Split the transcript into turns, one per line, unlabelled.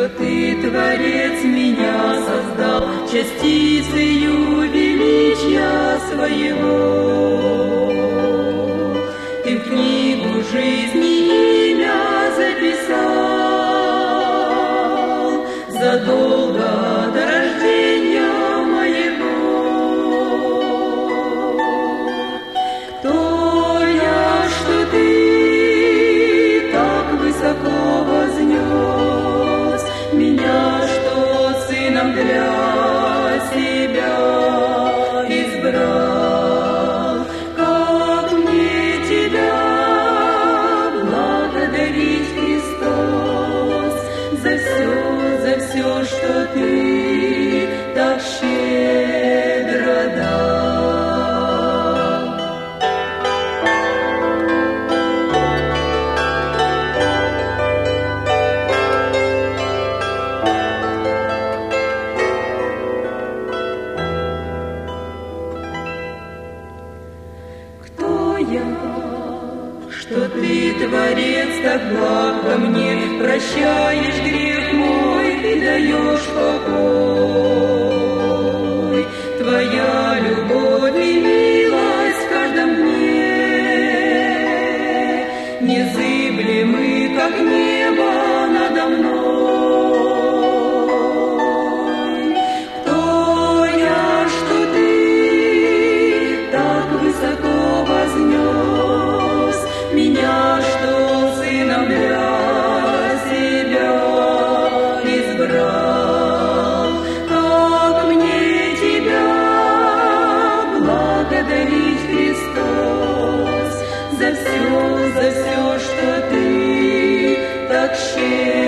что Ты, Творец, меня создал частицею величия Своего. Ты в книгу жизни имя записал задолго до рождения моего. Кто я, что Ты так высоко вознес меня, что сыном для себя избрал? Как мне Тебя благодарить, Христос, за все, что Ты так щедро дал. Кто я, что Ты, Творец, так благ ко мне, прощаешь грех мой и даешь покой. Твоя любовь и милость в каждом дне незыблемы, как небо надо мной. Кто я, что Ты так высоко вознес меня, что сыном для себя избрал? Как мне Тебя благодарить, Христос, за все, что Ты так щедро